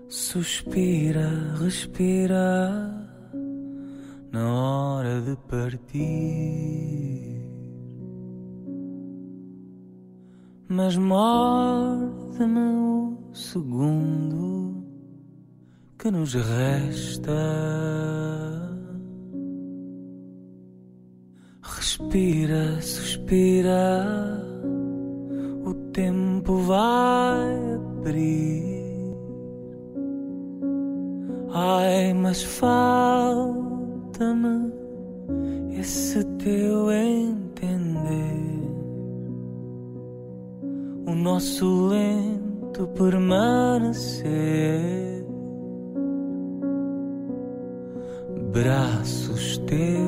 Suspira, respira na hora de partir, mas morde-me o segundo que nos resta. Respira, suspira, o tempo vai abrir. Ai, mas falta-me esse teu entender, o nosso lento permanecer. Braços teus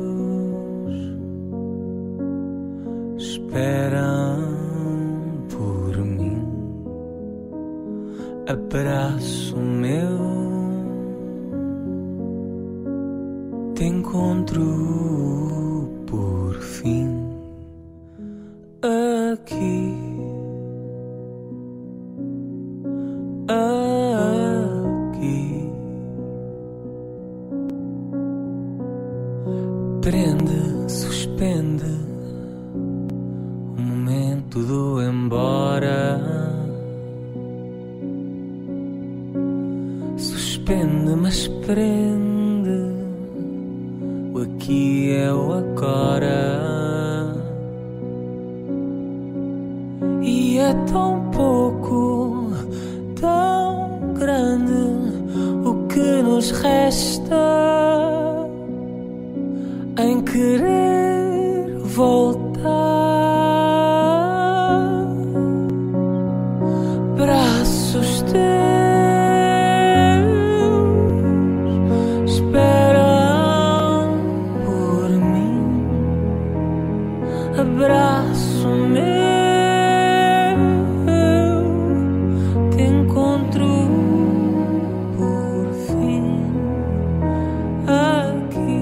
esperam por mim, abraço meu, te encontro por fim aqui, aqui. Prende, suspende o momento do embora. Suspende, mas prende. O aqui é o agora. E é tão pouco, tão grande o que nos resta em querer voltar. Braços teus esperam por mim, abraço meu, te encontro por fim aqui.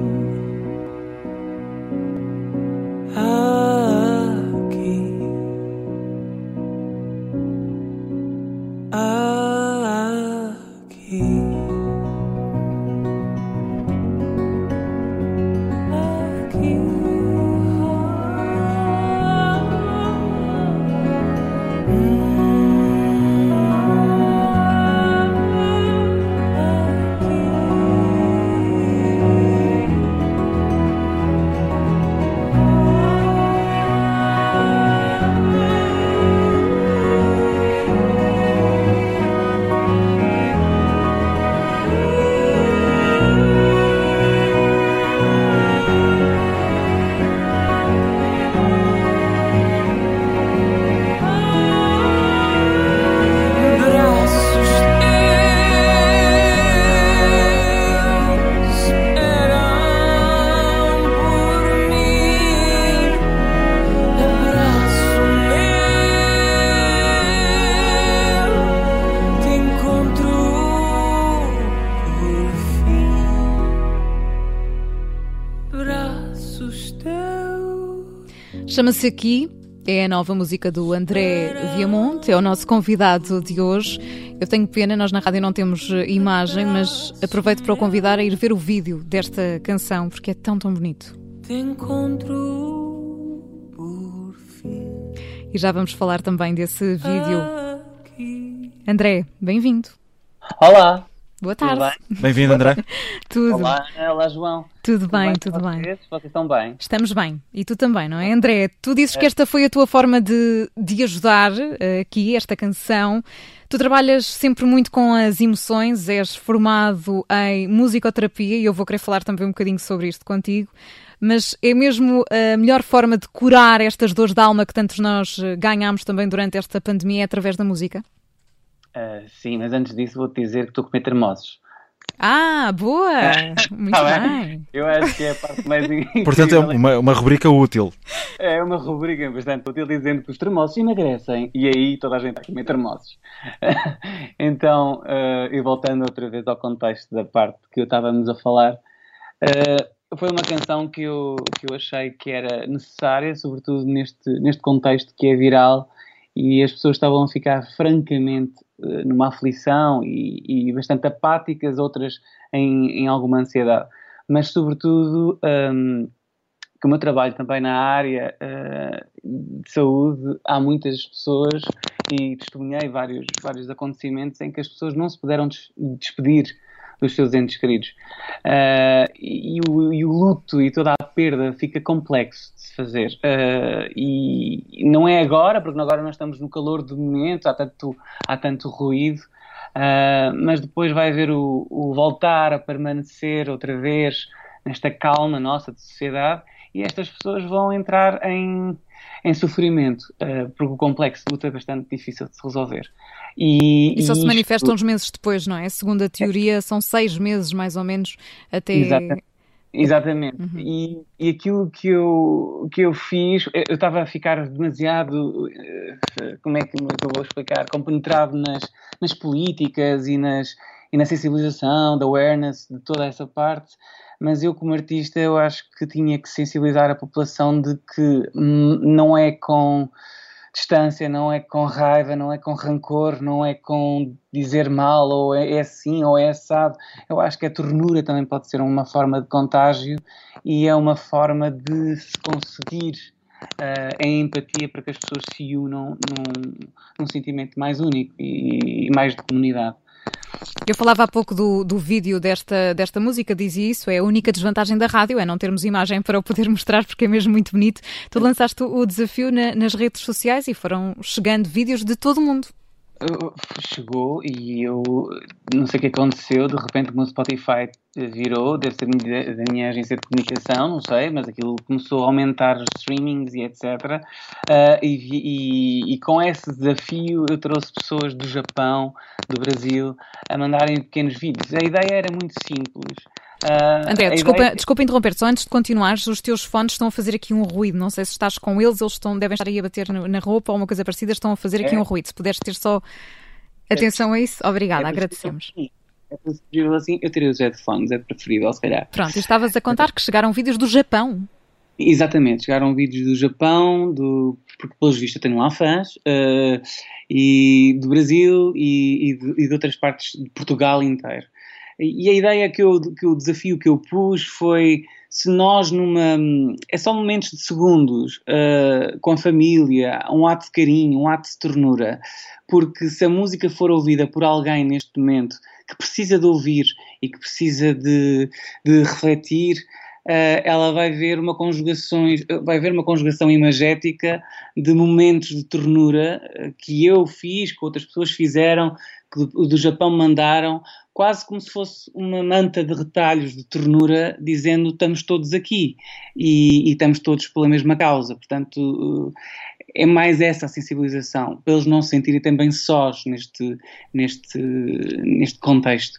Chama-se Aqui, é a nova música do André Viamonte, é o nosso convidado de hoje. Eu tenho pena, nós na rádio não temos imagem, mas aproveito para o convidar a ir ver o vídeo desta canção, porque é tão, tão bonito. Te encontro por fim. E já vamos falar também desse vídeo. André, bem-vindo. Olá. Boa tarde. Bem-vindo, André. Tudo. Olá, João. Tudo bem, tudo bem. Vocês estão bem? Estamos bem. E tu também, não é? André, tu dizes que esta foi a tua forma de ajudar aqui, esta canção. Tu trabalhas sempre muito com as emoções, és formado em musicoterapia e eu vou querer falar também um bocadinho sobre isto contigo. Mas é mesmo a melhor forma de curar estas dores da alma que tantos nós ganhámos também durante esta pandemia é através da música? Sim, mas antes disso vou-te dizer que estou a comer termossos. Ah, boa! Muito bem. Eu acho que é a parte mais incrível. Portanto, é uma rubrica útil. É uma rubrica bastante útil, dizendo que os termossos emagrecem. E aí toda a gente vai comer termossos. Então, e voltando outra vez ao contexto da parte que estávamos a falar, foi uma canção que eu achei que era necessária, sobretudo neste contexto que é viral e as pessoas estavam a ficar francamente numa aflição e bastante apáticas, outras em alguma ansiedade. Mas, sobretudo, que o meu trabalho também na área de saúde, há muitas pessoas, e testemunhei vários acontecimentos em que as pessoas não se puderam despedir dos seus entes queridos. E o luto e toda a perda fica complexo de se fazer. E não é agora, porque agora nós estamos no calor do momento, há tanto ruído, mas depois vai haver o voltar a permanecer outra vez nesta calma nossa de sociedade, e estas pessoas vão entrar em sofrimento, porque o complexo de luta é bastante difícil de se resolver. E só se manifestam uns meses depois, não é? Segundo a teoria, são 6 meses, mais ou menos, até... Exatamente. E aquilo que eu fiz, eu estava a ficar demasiado, como é que eu vou explicar, compenetrado nas políticas e na sensibilização, da awareness, de toda essa parte. Mas eu, como artista, eu acho que tinha que sensibilizar a população de que não é com distância, não é com raiva, não é com rancor, não é com dizer mal, ou é assim, ou é assado. Eu acho que a ternura também pode ser uma forma de contágio e é uma forma de se conseguir a empatia para que as pessoas se unam num sentimento mais único e mais de comunidade. Eu falava há pouco do vídeo desta música, dizia isso, é a única desvantagem da rádio, é não termos imagem para o poder mostrar, porque é mesmo muito bonito. Tu lançaste o desafio nas redes sociais e foram chegando vídeos de todo o mundo. Chegou e eu não sei o que aconteceu, de repente o meu Spotify virou, deve ser da minha agência de comunicação, não sei, mas aquilo começou a aumentar os streamings e etc. E com esse desafio eu trouxe pessoas do Japão, do Brasil, a mandarem pequenos vídeos. A ideia era muito simples. André, desculpa interromper, só antes de continuares, os teus fones estão a fazer aqui um ruído, não sei se estás com eles devem estar aí a bater na roupa ou uma coisa parecida, estão a fazer aqui um ruído, se puderes ter só atenção a isso, obrigada, agradecemos. É possível assim, eu tirei os headphones, é preferível se calhar. Pronto, estavas a contar que chegaram vídeos do Japão. Exatamente, chegaram vídeos do Japão, porque pelos vistos eu tenho lá fãs, e do Brasil e de outras partes de Portugal inteiro. E a ideia que o desafio que eu pus foi, se nós é só momentos de segundos, com a família, um ato de carinho, um ato de ternura, porque se a música for ouvida por alguém neste momento que precisa de ouvir e que precisa de refletir, ela vai ver uma conjugação imagética de momentos de ternura que eu fiz, que outras pessoas fizeram, que do Japão mandaram, quase como se fosse uma manta de retalhos de ternura, dizendo estamos todos aqui e estamos todos pela mesma causa. Portanto, é mais essa a sensibilização, para eles não se sentirem também sós neste contexto.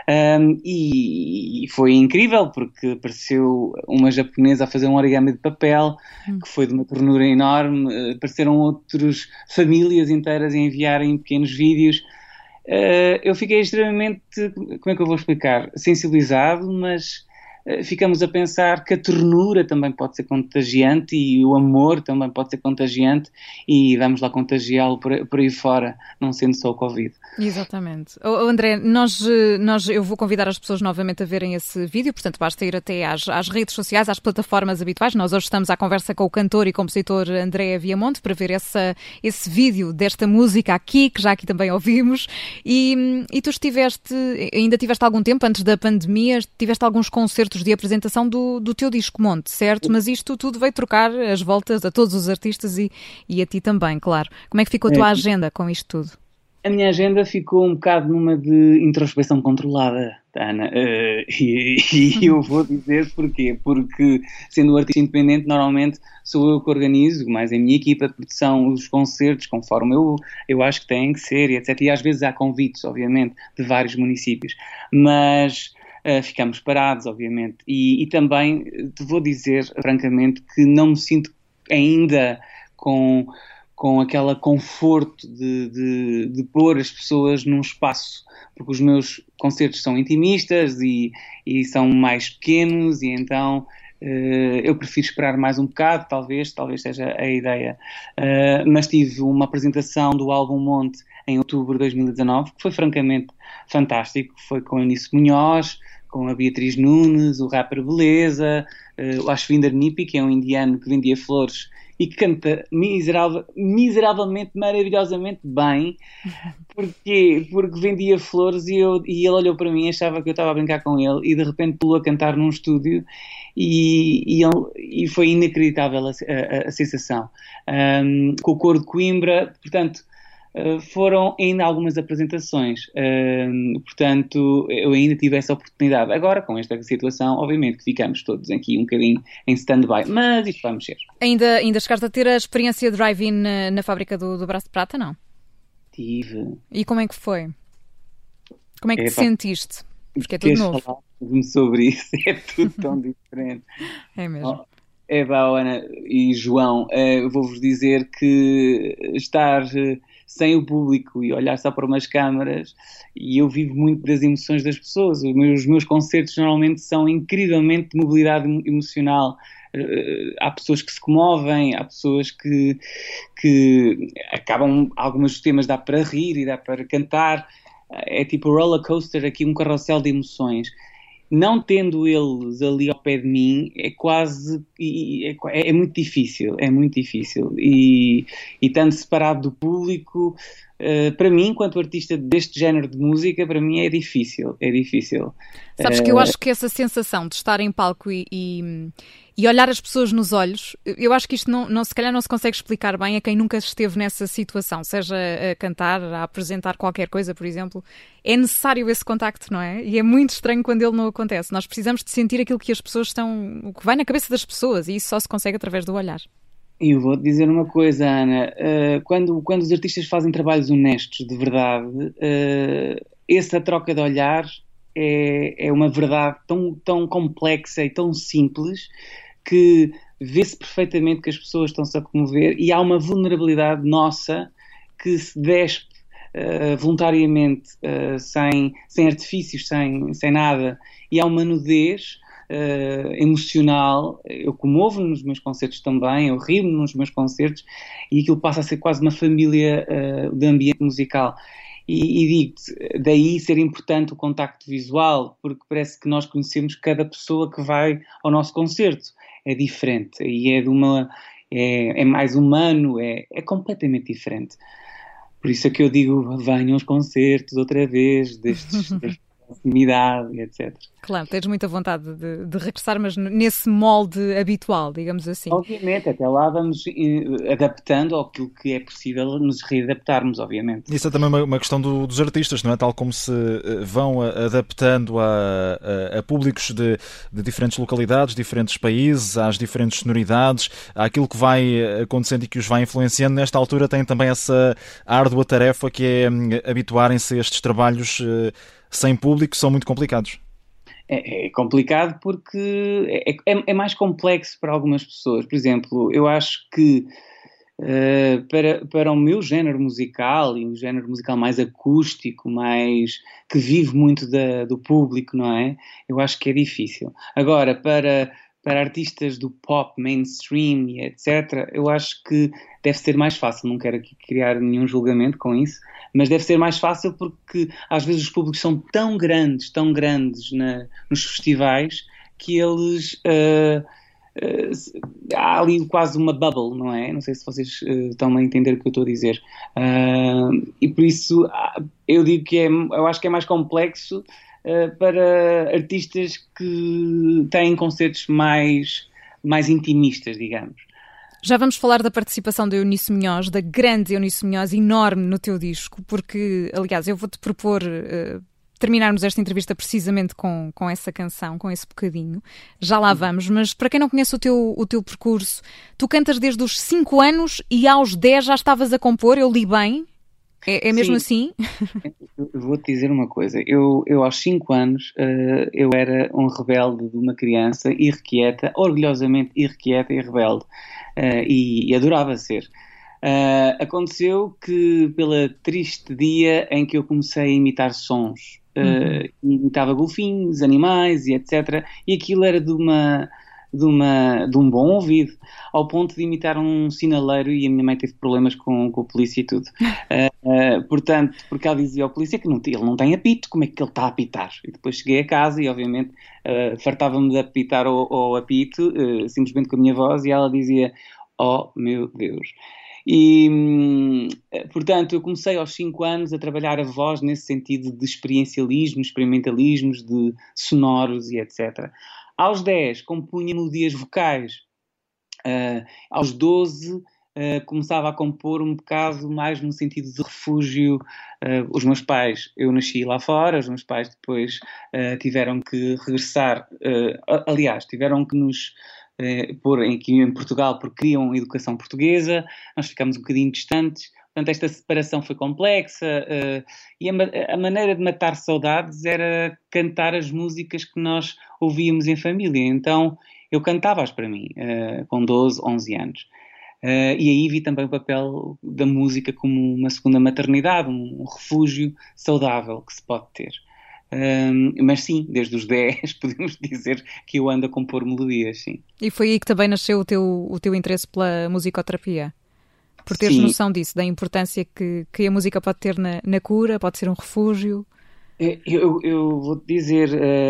E foi incrível, porque apareceu uma japonesa a fazer um origami de papel, que foi de uma ternura enorme. Apareceram outras famílias inteiras a enviarem pequenos vídeos. Eu fiquei extremamente, como é que eu vou explicar, sensibilizado, mas ficamos a pensar que a ternura também pode ser contagiante e o amor também pode ser contagiante e vamos lá contagiá-lo por aí fora, não sendo só o Covid. Exatamente. André, eu vou convidar as pessoas novamente a verem esse vídeo, portanto basta ir até às redes sociais, às plataformas habituais. Nós hoje estamos à conversa com o cantor e compositor André Viamonte para ver esse vídeo desta música aqui, que já aqui também ouvimos. E tu ainda tiveste algum tempo antes da pandemia, tiveste alguns concertos de apresentação do teu disco Monte, certo? Mas isto tudo veio trocar as voltas a todos os artistas e a ti também, claro. Como é que ficou a tua agenda com isto tudo? A minha agenda ficou um bocado numa de introspecção controlada, Ana, e eu vou dizer porquê. Porque, sendo um artista independente, normalmente sou eu que organizo, mais a minha equipa de produção, os concertos, conforme eu acho que têm que ser, e etc. E às vezes há convites, obviamente, de vários municípios, mas ficamos parados, obviamente. E também te vou dizer, francamente, que não me sinto ainda com aquele conforto de pôr as pessoas num espaço, porque os meus concertos são intimistas e são mais pequenos, e então eu prefiro esperar mais um bocado, talvez seja a ideia. Mas tive uma apresentação do álbum Monte em outubro de 2019, que foi francamente fantástico. Foi com o Eunice Munhoz, com a Beatriz Nunes, o rapper Beleza, o Ashwinder Nipi, que é um indiano que vendia flores e que canta miseravelmente, maravilhosamente bem. Porquê? Porque vendia flores e ele olhou para mim, achava que eu estava a brincar com ele e de repente pulou a cantar num estúdio e foi inacreditável a sensação. Com o coro de Coimbra, portanto, foram ainda algumas apresentações, portanto eu ainda tive essa oportunidade. Agora com esta situação, obviamente que ficamos todos aqui um bocadinho em stand-by, mas isto vai mexer. Ainda chegaste a ter a experiência de drive-in na fábrica do Braço de Prata, não? Tive. E como é que foi? Como é que te sentiste? Porque é tudo novo. Falar sobre isso, é tudo tão diferente. É mesmo. Ana e João, vou-vos dizer que estar sem o público e olhar só para umas câmaras, e eu vivo muito das emoções das pessoas. Os meus concertos normalmente são incrivelmente de mobilidade emocional. Há pessoas que se comovem, há pessoas que acabam, alguns temas dá para rir e dá para cantar. É tipo roller coaster, aqui um carrossel de emoções. Não tendo eles ali ao pé de mim, é quase, é muito difícil, e estando separado do público, para mim, enquanto artista deste género de música, para mim é difícil. Sabes que eu acho que essa sensação de estar em palco e olhar as pessoas nos olhos, eu acho que isto se calhar não se consegue explicar bem a quem nunca esteve nessa situação, seja a cantar, a apresentar qualquer coisa, por exemplo. É necessário esse contacto, não é? E é muito estranho quando ele não acontece. Nós precisamos de sentir aquilo que as pessoas o que vai na cabeça das pessoas, e isso só se consegue através do olhar. E eu vou-te dizer uma coisa, Ana, quando os artistas fazem trabalhos honestos, de verdade, essa troca de olhar é uma verdade tão complexa e tão simples que vê-se perfeitamente que as pessoas estão-se a comover e há uma vulnerabilidade nossa que se despe voluntariamente, sem artifícios, sem nada, e há uma nudez emocional. Eu comovo-me nos meus concertos também, eu rio-me nos meus concertos e aquilo passa a ser quase uma família de ambiente musical. E digo-te, daí ser importante o contacto visual, porque parece que nós conhecemos cada pessoa que vai ao nosso concerto. É diferente e é mais humano, é completamente diferente. Por isso é que eu digo, venham aos concertos outra vez, desta proximidade, etc. Claro, tens muita vontade de regressar, mas nesse molde habitual, digamos assim. Obviamente, até lá vamos adaptando àquilo que é possível nos readaptarmos, obviamente. Isso é também uma questão dos artistas, não é? Tal como se vão adaptando a públicos de diferentes localidades, diferentes países, às diferentes sonoridades, àquilo que vai acontecendo e que os vai influenciando. Nesta altura tem também essa árdua tarefa que é habituarem-se a estes trabalhos sem público, são muito complicados. É complicado porque é mais complexo para algumas pessoas. Por exemplo, eu acho que para o meu género musical, e um género musical mais acústico, que vive muito do público, não é? Eu acho que é difícil. Agora, para artistas do pop, mainstream e etc., eu acho que deve ser mais fácil. Não quero aqui criar nenhum julgamento com isso, mas deve ser mais fácil porque às vezes os públicos são tão grandes nos festivais que eles... há ali quase uma bubble, não é? Não sei se vocês estão a entender o que eu estou a dizer. E por isso eu digo que eu acho que é mais complexo para artistas que têm concertos mais intimistas, digamos. Já vamos falar da participação da Eunice Munhoz, da grande Eunice Munhoz, enorme no teu disco, porque, aliás, eu vou-te propor terminarmos esta entrevista precisamente com essa canção, com esse bocadinho. Já lá vamos, mas para quem não conhece o teu percurso, tu cantas desde os 5 anos e aos 10 já estavas a compor, eu li bem? É mesmo Sim. assim? Eu vou-te dizer uma coisa. Eu aos 5 anos, eu era um rebelde de uma criança irrequieta, orgulhosamente irrequieta e rebelde. E adorava ser. Aconteceu que pela triste dia em que eu comecei a imitar sons, imitava golfinhos, animais e etc. E aquilo era de de um bom ouvido, ao ponto de imitar um sinaleiro, e a minha mãe teve problemas com a polícia e tudo. Portanto, porque ela dizia ao polícia que ele não tem apito, como é que ele está a apitar? E depois cheguei a casa e, obviamente, fartava-me de apitar ao apito, simplesmente com a minha voz, e ela dizia: "Oh, meu Deus!" E, portanto, eu comecei aos 5 anos a trabalhar a voz nesse sentido de experiencialismo, experimentalismos, de sonoros e etc. Aos 10 compunha melodias vocais. Aos 12 começava a compor um bocado mais no sentido de refúgio. Os meus pais, eu nasci lá fora, os meus pais depois tiveram que regressar, aliás, tiveram que nos pôr aqui em Portugal porque queriam educação portuguesa, nós ficámos um bocadinho distantes, portanto esta separação foi complexa, e a maneira de matar saudades era cantar as músicas que nós ouvíamos em família, então eu cantava-as para mim, com 12, 11 anos. E aí vi também o papel da música como uma segunda maternidade, um refúgio saudável que se pode ter. Mas sim, desde os 10 podemos dizer que eu ando a compor melodias, sim. E foi aí que também nasceu o teu interesse pela musicoterapia? Por teres Sim. noção disso, da importância que a música pode ter na cura, pode ser um refúgio? Eu vou-te dizer,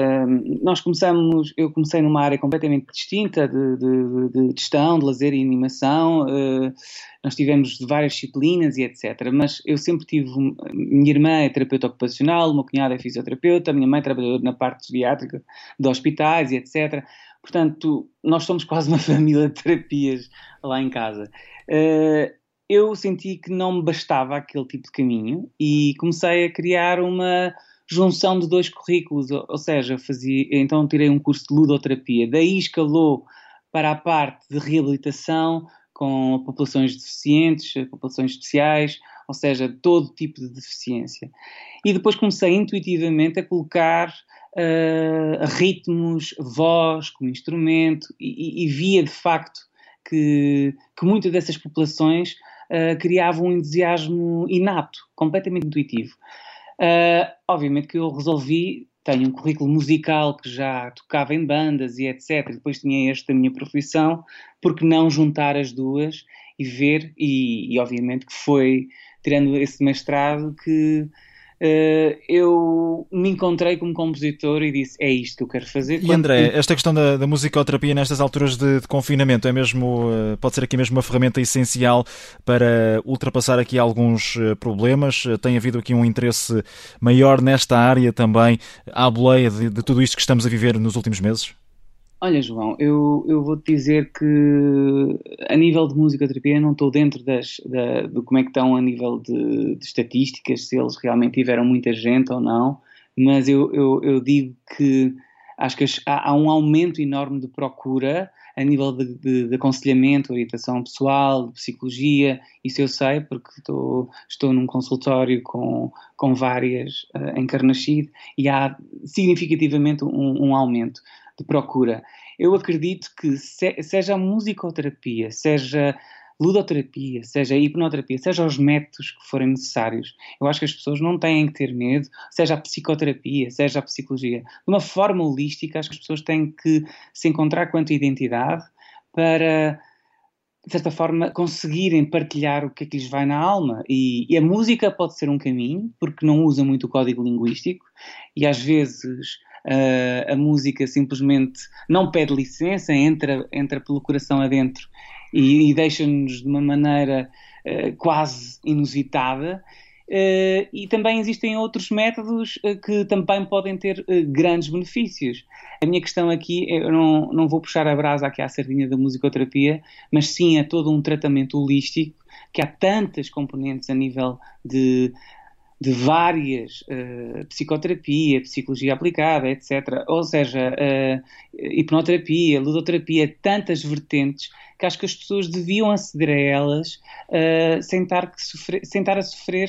eu comecei numa área completamente distinta de gestão, de lazer e animação, nós tivemos várias disciplinas e etc, mas eu sempre tive, minha irmã é terapeuta ocupacional, o meu cunhado é fisioterapeuta, a minha mãe trabalhou na parte geriátrica de hospitais e etc, portanto nós somos quase uma família de terapias lá em casa. Eu senti que não me bastava aquele tipo de caminho e comecei a criar uma junção de 2 currículos, ou seja, então tirei um curso de ludoterapia, daí escalou para a parte de reabilitação com populações deficientes, populações especiais, ou seja, todo tipo de deficiência. E depois comecei intuitivamente a colocar ritmos, voz como instrumento e via de facto que muitas dessas populações criavam um entusiasmo inato, completamente intuitivo. Obviamente que eu resolvi, tenho um currículo musical que já tocava em bandas e etc, depois tinha esta minha profissão, porque não juntar as duas e ver, e obviamente que foi tirando esse mestrado que eu me encontrei como compositor e disse, é isto que eu quero fazer. E André, esta questão da musicoterapia nestas alturas de confinamento é mesmo, pode ser aqui mesmo uma ferramenta essencial para ultrapassar aqui alguns problemas? Tem havido aqui um interesse maior nesta área também, à boleia de tudo isto que estamos a viver nos últimos meses? Olha, João, eu vou-te dizer que a nível de musicoterapia não estou dentro de como é que estão a nível de estatísticas, se eles realmente tiveram muita gente ou não, mas eu digo que acho que há um aumento enorme de procura a nível de aconselhamento, orientação pessoal, de psicologia, isso eu sei porque estou num consultório com várias em Carnaxide e há significativamente um aumento de procura. Eu acredito que seja a musicoterapia, seja ludoterapia, seja a hipnoterapia, seja os métodos que forem necessários, eu acho que as pessoas não têm que ter medo, seja a psicoterapia, seja a psicologia. De uma forma holística, acho que as pessoas têm que se encontrar quanto identidade para, de certa forma, conseguirem partilhar o que é que lhes vai na alma. E a música pode ser um caminho, porque não usa muito o código linguístico, e às vezes a música simplesmente não pede licença, entra pelo coração adentro e deixa-nos de uma maneira quase inusitada. E também existem outros métodos que também podem ter grandes benefícios. A minha questão aqui, eu não vou puxar a brasa aqui à sardinha da musicoterapia, mas sim a todo um tratamento holístico, que há tantas componentes a nível de várias psicoterapia, psicologia aplicada, etc. Ou seja, hipnoterapia, ludoterapia, tantas vertentes que acho que as pessoas deviam aceder a elas sem estar a sofrer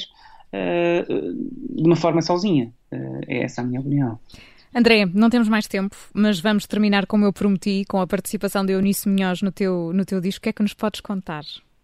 de uma forma sozinha. É essa a minha opinião. André, não temos mais tempo, mas vamos terminar como eu prometi, com a participação de Eunice Munhoz no teu disco. O que é que nos podes contar?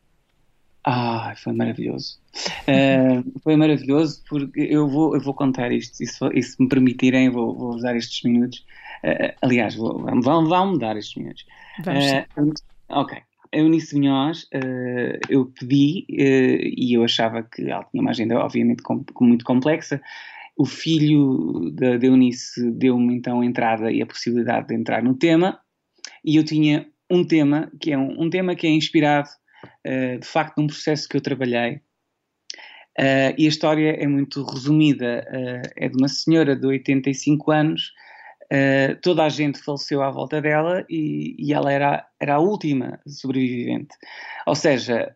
Foi maravilhoso. Foi maravilhoso porque eu vou contar isto, e se me permitirem, vou usar estes minutos. Aliás, vão mudar estes senhores. Ok. A Eunice Vinhós, eu pedi, e eu achava que ela tinha uma agenda obviamente muito complexa. O filho da Eunice deu-me então a entrada e a possibilidade de entrar no tema, e eu tinha um tema que é um tema que é inspirado de facto num processo que eu trabalhei, e a história é muito resumida. É de uma senhora de 85 anos. Toda a gente faleceu à volta dela e ela era a última sobrevivente. Ou seja,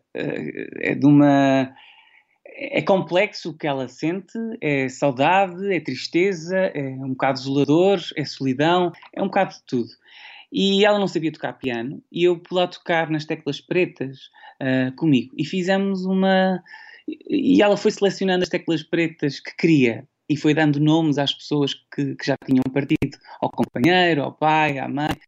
é complexo o que ela sente, é saudade, é tristeza, é um bocado desolador, é solidão, é um bocado de tudo. E ela não sabia tocar piano, e eu pude lá tocar nas teclas pretas comigo. E fizemos e ela foi selecionando as teclas pretas que queria, e foi dando nomes às pessoas que já tinham partido, ao companheiro, ao pai, à mãe,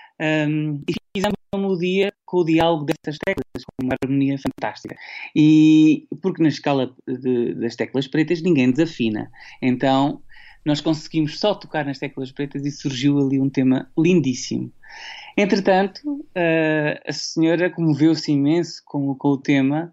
e fizemos uma melodia com o diálogo dessas teclas, com uma harmonia fantástica. E porque na escala das teclas pretas ninguém desafina, então nós conseguimos só tocar nas teclas pretas e surgiu ali um tema lindíssimo. Entretanto, a senhora comoveu-se imenso com o tema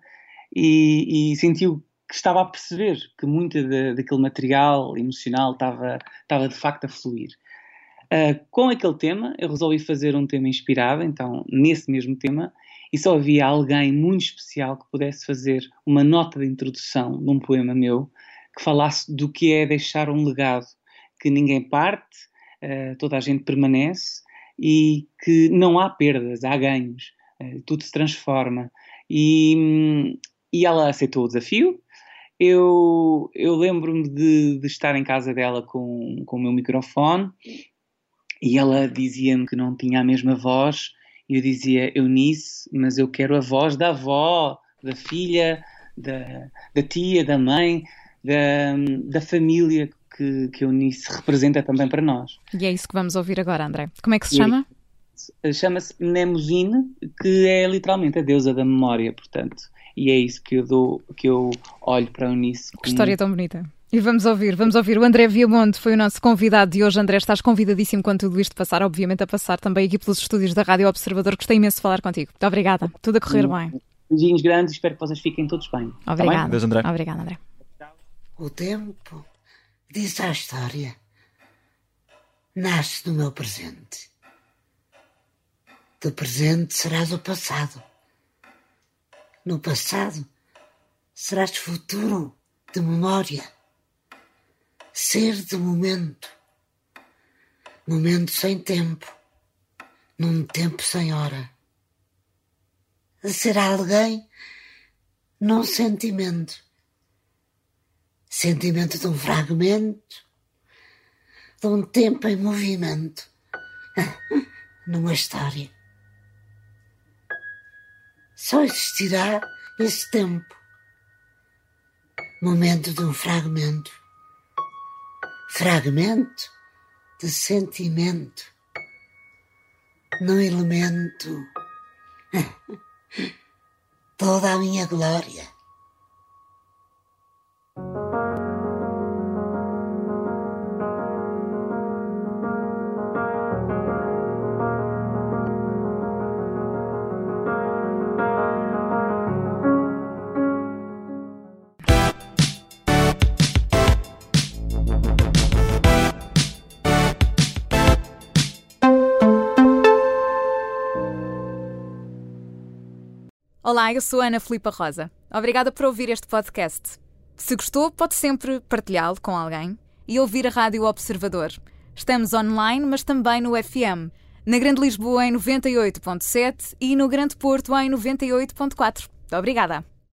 e sentiu que estava a perceber que muito daquele material emocional estava de facto a fluir. Com aquele tema, eu resolvi fazer um tema inspirado, então, nesse mesmo tema, e só havia alguém muito especial que pudesse fazer uma nota de introdução de um poema meu que falasse do que é deixar um legado, que ninguém parte, toda a gente permanece e que não há perdas, há ganhos, tudo se transforma. E ela aceitou o desafio. Eu lembro-me de estar em casa dela com o meu microfone, e ela dizia-me que não tinha a mesma voz, e eu dizia: Eunice, mas eu quero a voz da avó, da filha, da tia, da mãe, da família que a Eunice representa também para nós. E é isso que vamos ouvir agora, André. Como é que se chama? Chama-se Mnemosyne, que é literalmente a deusa da memória, portanto. E é isso que eu olho para a Eunice. Que história tão bonita. E vamos ouvir. O André Viamonte foi o nosso convidado de hoje. André, estás convidadíssimo quando tudo isto passar, obviamente a passar também aqui pelos estúdios da Rádio Observador. Gostei imenso de falar contigo. Muito obrigada. Tudo a correr bem. Beijinhos grandes, espero que vocês fiquem todos bem. Obrigada. Deus, André. Obrigada, André. O tempo, diz a história, nasce no meu presente. Do presente serás o passado. No passado serás futuro de memória. Ser de momento. Momento sem tempo. Num tempo sem hora. Ser alguém num sentimento. Sentimento de um fragmento. De um tempo em movimento. Numa história. Só existirá esse tempo. Momento de um fragmento. Fragmento de sentimento. No elemento. Toda a minha glória. Olá, eu sou a Ana Filipa Rosa. Obrigada por ouvir este podcast. Se gostou, pode sempre partilhá-lo com alguém e ouvir a Rádio Observador. Estamos online, mas também no FM. Na Grande Lisboa em 98.7 e no Grande Porto em 98.4. Obrigada.